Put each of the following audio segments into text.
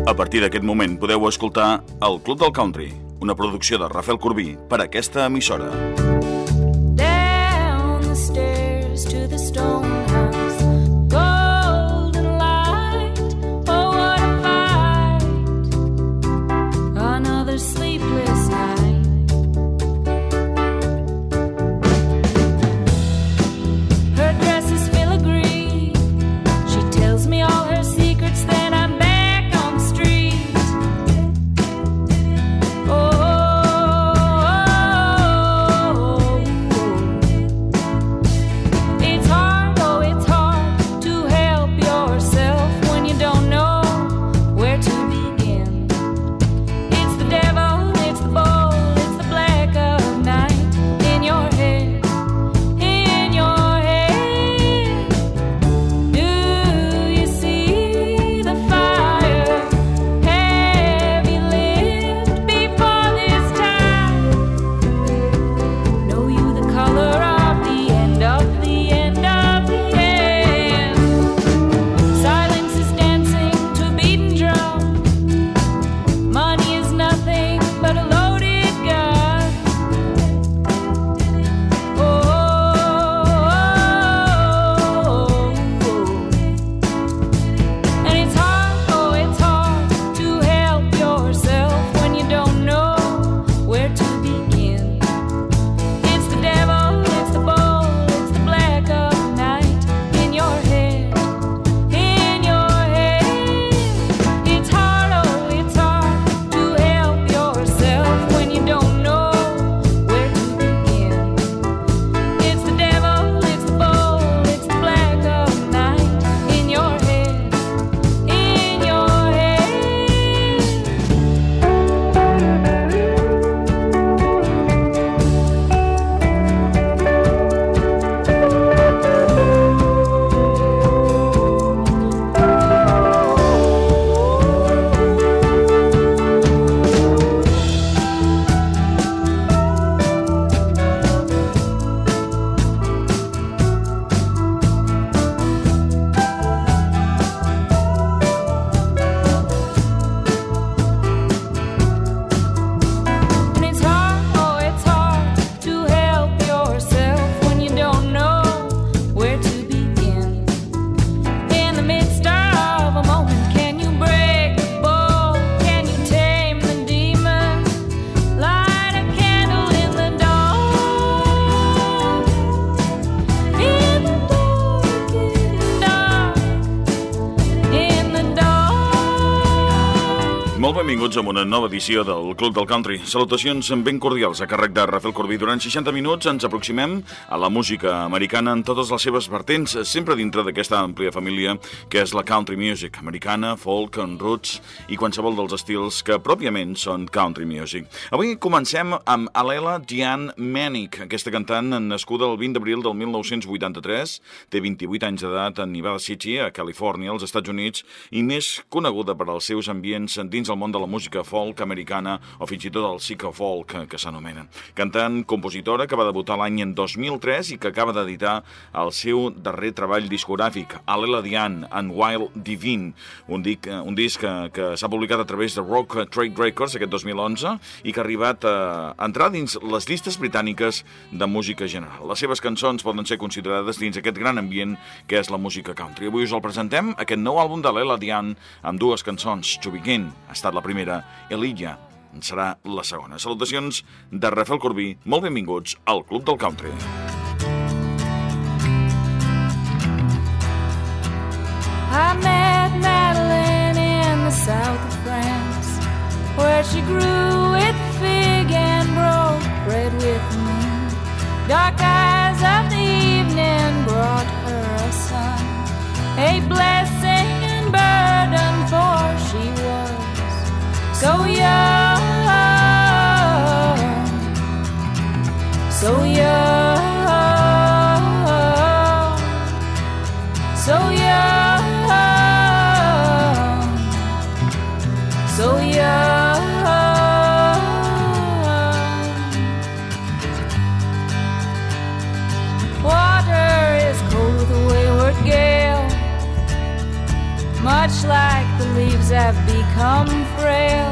A partir d'aquest moment podeu escoltar El Club del Country, una producció de Rafael Corbí per a aquesta emissora. Down the stairs to the stone house, golden light, oh what a fight, another sleepless night. Her dress is filigree, she tells me all her secrets, then I'm back on the street. It's hard, oh it's hard to help yourself when you don't know where to begin. It's the devil, it's the bull, it's the black of night in your head, in your head. Do you see the fire? Have you lived before this time? Know you the color of the end of the end of the end? Silence is dancing to a beaten drum. Money is nothing but a loaded gun. And it's hard, oh it's hard to help yourself when you don't know where to begin. It's the devil, it's the bull, it's the black of night in your head, in your head. It's hard, oh it's hard to help yourself when you don't know where to begin. It's the devil, it's the bull, it's the black of night in your head, in your head. And it's hard, oh it's hard to help yourself when you don't know where to begin. In the midst of a moment, can you break the bull? Can you tame the demon? Light a candle in the dark, in the dark, in the dark. Molt benvinguts a una nova edició del Club del Country. Salutacions ben cordials a càrrec de Rafael Corbí. Durant 60 minuts ens aproximem a la música americana en totes les seves vertents, sempre dintre d'aquesta àmplia família que és la country music, americana, folk, roots i qualsevol dels estils que pròpiament són country music. Avui comencem amb Alela Diane Manick, aquesta cantant nascuda el 20 d'abril del 1983, té 28 anys d'edat en Nevada City, a Califòrnia, als Estats Units, i més coneguda per als seus ambients dins el món de la música folk americana o fins i tot el psycho-folk que s'anomena. Cantant, compositora, que va debutar l'any 2003 i que acaba d'editar el seu darrer treball discogràfic, Alela Diane and Wild Divine, un disc que s'ha publicat a través de Rock Trade Records aquest 2011 i que ha arribat a entrar dins les llistes britàniques de música general. Les seves cançons poden ser considerades dins aquest gran ambient que és la música country. Avui us el presentem, aquest nou àlbum d'Alela Diane, amb dues cançons. To Begin ha estat la primera, Elijah serà la segona. Salutacions de Rafael Corbí, molt benvinguts al Club del Country. I met Madeline in the south of France, where she grew with fig and broke bread with me. Dark eyes of the evening brought her a son, a blessing and burden, for she was so young, so young, so young, so young. Water is cold with a wayward gale, Much like the leaves have become frail.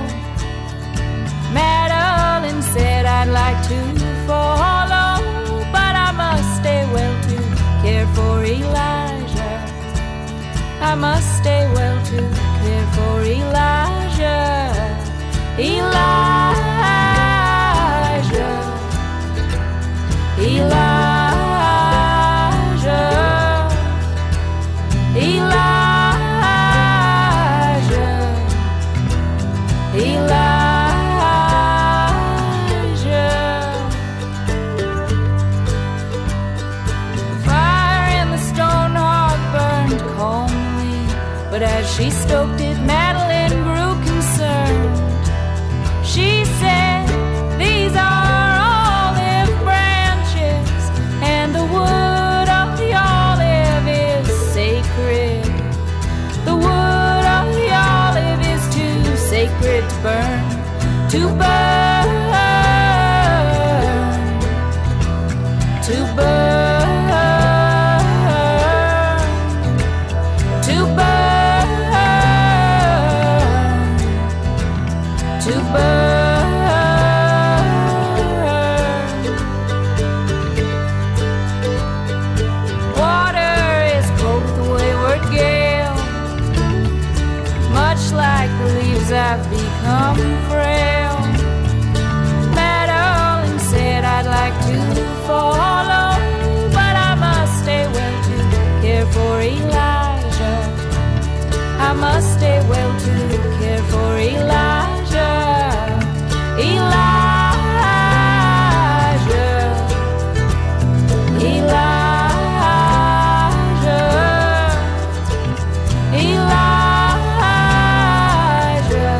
Madeline said I'd like to follow, but I must stay well to care for Elijah. I must stay well to care for Elijah. Elijah. Elijah. Elijah. Elijah. The fire in the stone hearth burned calmly, but as she stoked it, Madeline grew concerned. She said, these are olive branches, and the wood of the olive is sacred. The wood of the olive is too sacred to burn, to burn, to burn, to burn, to burn. Water is cloaked the wayward gale. Much like the leaves I've become frail. Madeline said I'd like to follow, but I must stay well to care for Elijah. I must stay well to care for Elijah. Elijah. Elijah. Elijah.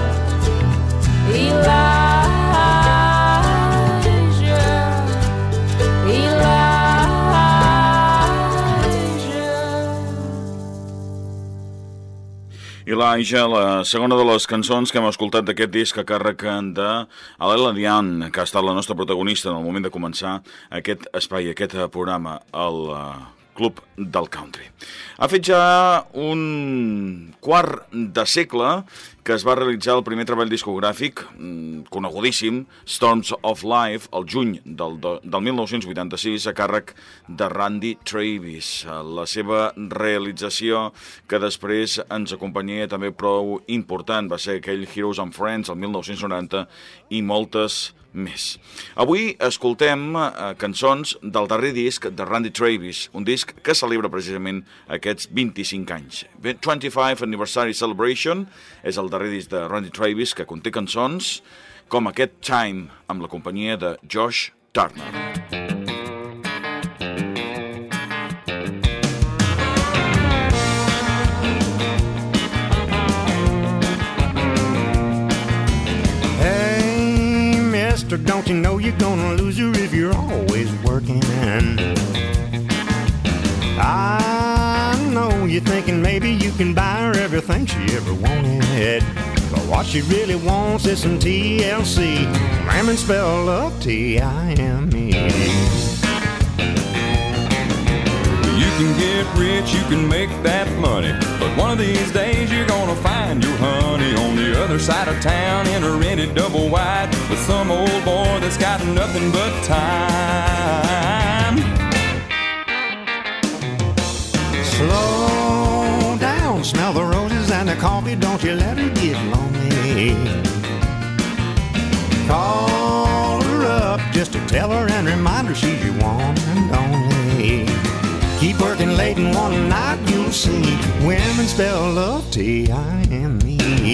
Elijah, la segona de les cançons que hem escoltat d'aquest disc a càrrec de Alela Dian, que ha estat la nostra protagonista en el moment de començar aquest espai, aquest programa, el Club del Country. Ha fet ja un quart de segle que es va realitzar el primer treball discogràfic conegudíssim, Storms of Life, el juny del 1986, a càrrec de Randy Travis. La seva realització, que després ens acompanyia també prou important, va ser aquell Heroes and Friends, el 1990, i moltes més. Avui escoltem cançons del darrer disc de Randy Travis, un disc que celebra precisament aquests 25 anys. 25 Anniversary Celebration és el darrer disc de Randy Travis que conté cançons com aquest Time amb la companyia de Josh Turner. Don't you know you're gonna lose her if you're always working? I know you're thinking maybe you can buy her everything she ever wanted, but what she really wants is some TLC. Ramen spelled love T-I-M-E. You can get rich, you can make that money, but one of these days you're gonna find your honey on the other side of town in a rented double wide with some old boy that's got nothing but time. Slow down, smell the roses and the coffee, don't you let her get lonely. Call her up just to tell her and remind her she's your one and only. Keep working late and one night you'll see women spell love T-I-M-E.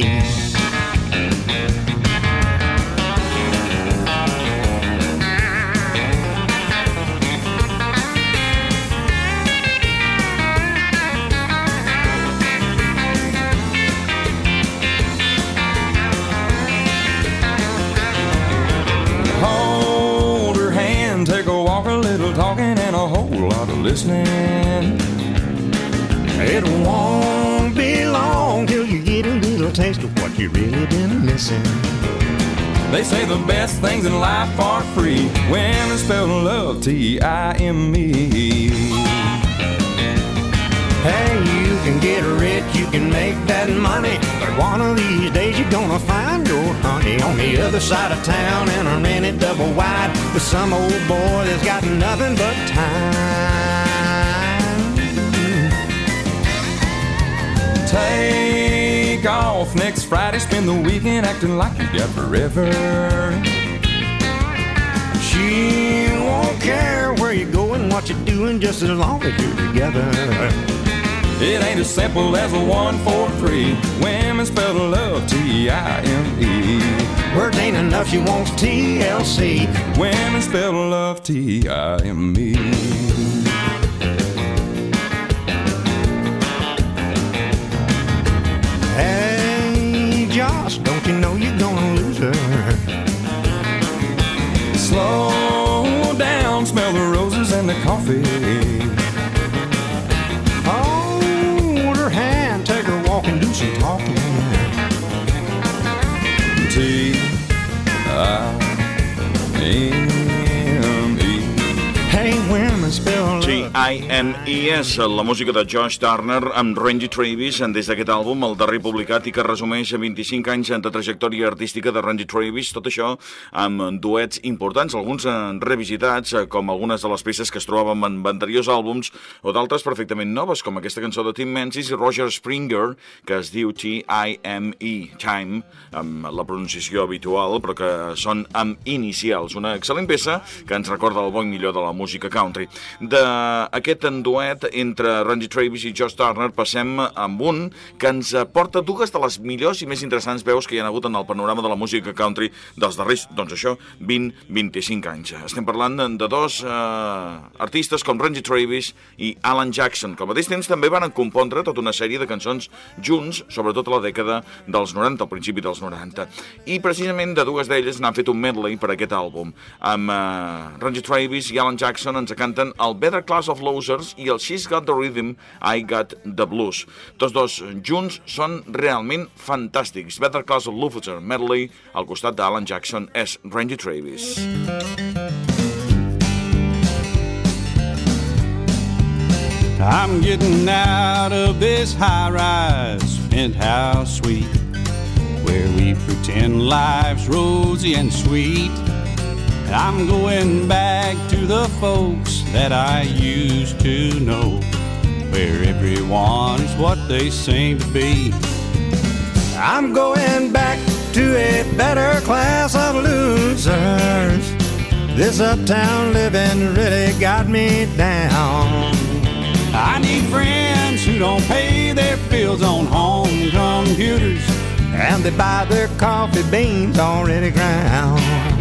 Hold her hand, take a walk, a little talking and a whole lot of listening. It won't be long till you get a little taste of what you've really been missing. They say the best things in life are free. Women spell love T-I-M-E. Hey, you can get rich, think you can make that money, but one of these days you're gonna find your honey on the other side of town in a rented double wide with some old boy that's got nothing but time. Take off next Friday, spend the weekend acting like you got forever. She won't care where you're going, what you're doing, just as long as you're together. It ain't as simple as a 1, 4, 3. Women spell love T-I-M-E. Words ain't enough, she wants TLC. Women spell love T-I-M-E. Hey, Josh, don't you know you're gonna lose her? Slow down, smell the roses and the coffee. Hold her hand, take her walk and do some talking. T-I-M-E. Hey, women spell love. T-I-M-E-S, la música de Josh Turner amb Randy Travis des d'aquest àlbum, el darrer publicat i que resumeix 25 anys de trajectòria artística de Randy Travis, tot això amb duets importants, alguns revisitats, com algunes de les peces que es trobaven en anteriors àlbums, o d'altres perfectament noves, com aquesta cançó de Tim Menzies i Roger Springer, que es diu T-I-M-E, Time, amb la pronunciació habitual, però que són amb inicials. Una excel·lent peça que ens recorda el bo i millor de la música country. D'aquest duet entre Randy Travis i Josh Turner passem amb un que ens porta dues de les millors i més interessants veus que hi ha hagut en el panorama de la música country dels darrers, doncs això, 20-25 anys. Estem parlant de dos artistes com Randy Travis i Alan Jackson, que al mateix temps també van compondre tota una sèrie de cançons junts, sobretot a la dècada dels 90, al principi dels 90. I precisament de dues d'elles n'han fet un medley per aquest àlbum. Amb Randy Travis i Alan Jackson ens canten el Better Class of Losers i el She's Got the Rhythm, I Got the Blues. Tots dos junts són realment fantàstics. Better Class of Losers medley al costat d'Alan Jackson és Randy Travis. I'm getting out of this high-rise penthouse suite where we pretend life's rosy and sweet. And I'm going back to the folks that I used to know, where everyone's what they seem to be. I'm going back to a better class of losers. This uptown living really got me down. I need friends who don't pay their bills on home computers, and they buy their coffee beans already ground.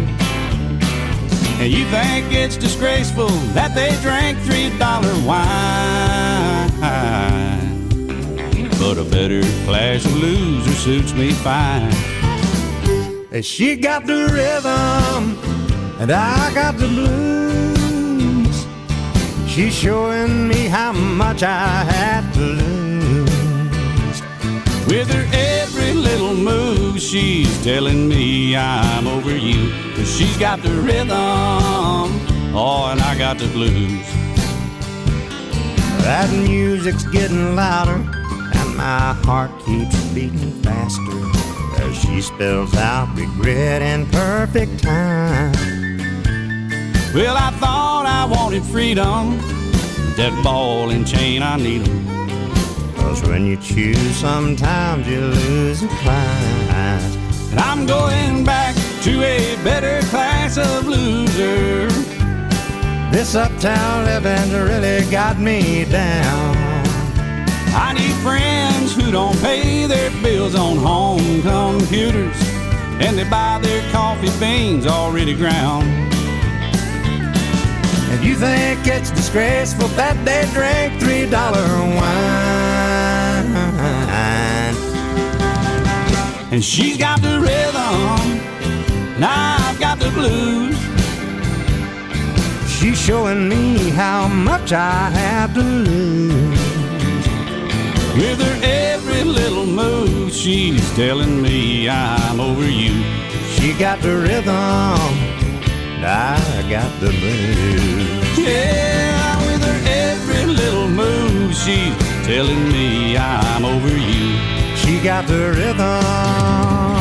And you think it's disgraceful that they drank $3 wine, but a better class of loser suits me fine. She got the rhythm and I got the blues. She's showing me how much I had to lose. With her every little move, she's telling me I'm over you. 'Cause she's got the rhythm, oh, and I got the blues. That music's getting louder and my heart keeps beating faster as she spells out regret in perfect time. Well, I thought I wanted freedom, that ball and chain, I need 'em. 'Cause when you choose, sometimes you lose the prize. And I'm going back to a better class of loser. This uptown living's really got me down. I need friends who don't pay their bills on home computers, and they buy their coffee beans already ground. And you think it's disgraceful that they drink $3 wine. And she's got the rhythm, and I've got the blues. She's showing me how much I have to lose. With her every little move, she's telling me I'm over you. She got the rhythm, I got the blues. Yeah, with her every little move, she's telling me I'm over you. She got the rhythm,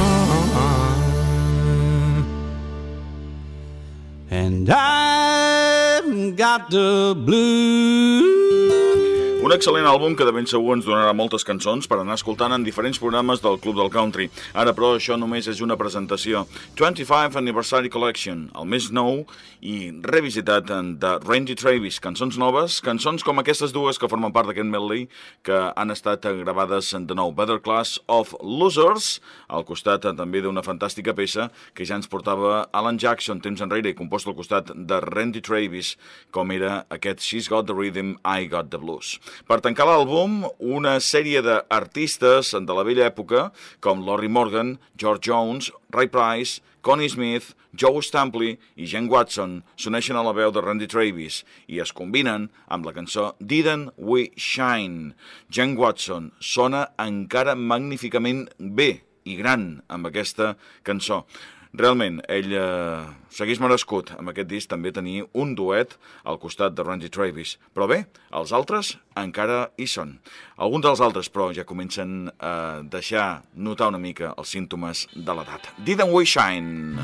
and I've got the blues. Un excel·lent àlbum que de ben segur ens donarà moltes cançons per anar escoltant en diferents programes del Club del Country. Ara, però, això només és una presentació. 25th Anniversary Collection, el més nou i revisitat de Randy Travis. Cançons noves, cançons com aquestes dues que formen part d'aquest medley que han estat gravades de nou. Better Class of Losers, al costat també d'una fantàstica peça que ja ens portava Alan Jackson temps enrere i compost al costat de Randy Travis, com era aquest She's Got the Rhythm, I Got the Blues. Per tancar l'àlbum, una sèrie d'artistes de la vella època, com Lorrie Morgan, George Jones, Ray Price, Connie Smith, Joe Stampley i Jen Watson s'uneixen a la veu de Randy Travis i es combinen amb la cançó Didn't We Shine. Jen Watson sona encara magníficament bé i gran amb aquesta cançó. Realment, ell s'hagués merescut amb aquest disc també tenir un duet al costat de Randy Travis. Però bé, els altres encara hi són. Alguns dels altres, però, ja comencen a deixar notar una mica els símptomes de l'edat. Didn't We Shine?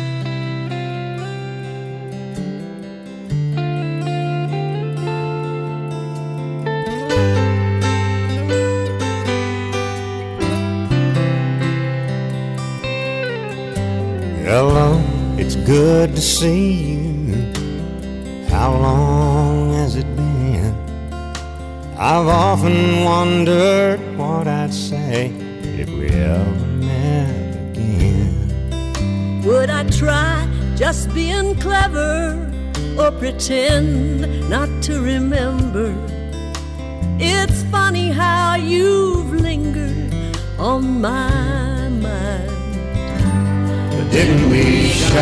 Hello, it's good to see you. How long has it been? I've often wondered what I'd say if we ever met again. Would I try just being clever or pretend not to remember? It's funny how you've lingered on my mind. Didn't we shine?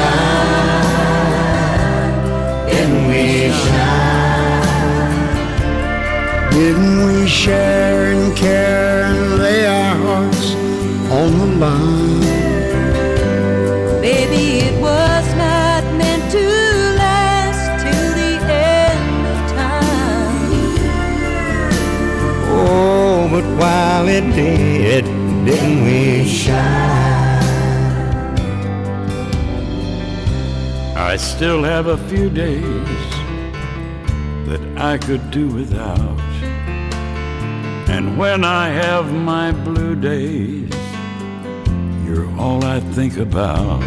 Didn't we shine? Didn't we share and care and lay our hearts on the line? Baby, it was not meant to last till the end of time. Oh, but while it did, didn't we shine? I still have a few days that I could do without. And when I have my blue days, you're all I think about.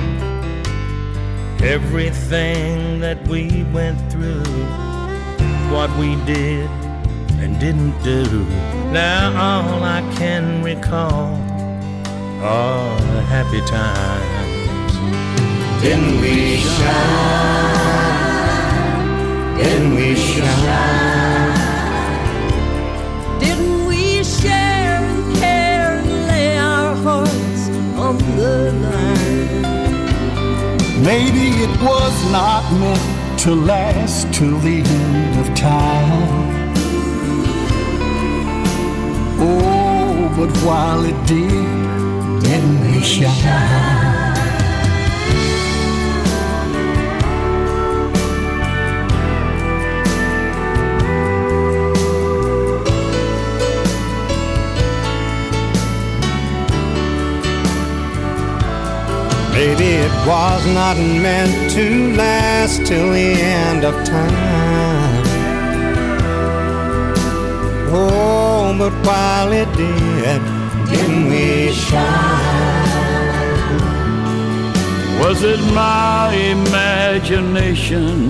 Everything that we went through, what we did and didn't do. Now all I can recall are the happy times. Didn't we shine? Didn't we shine? Didn't we share and care and lay our hearts on the line? Maybe it was not meant to last till the end of time. Oh, but while it did, didn't we shine? Maybe it was not meant to last till the end of time. Oh, but while it did, didn't we shine? Was it my imagination,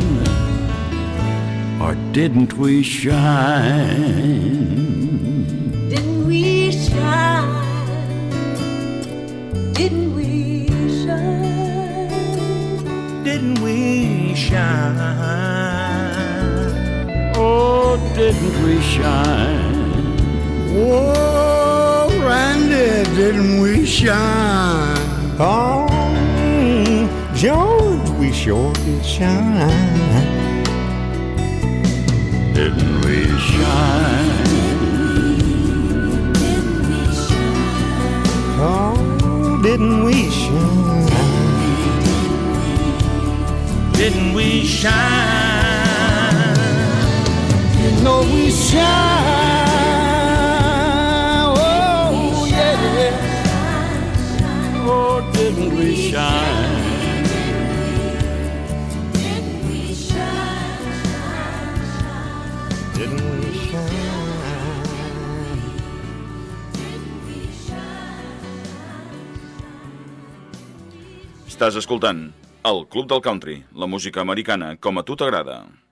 or didn't we shine? Didn't we shine? Didn't we? Didn't we shine? Oh, didn't we shine? Oh, Randy, didn't we shine? Oh, George, we sure did shine. Didn't we shine? Didn't we shine? Oh, didn't we shine? Didn't we shine? No, we shine. Estàs escoltant el Club del Country, la música americana com a tu t'agrada.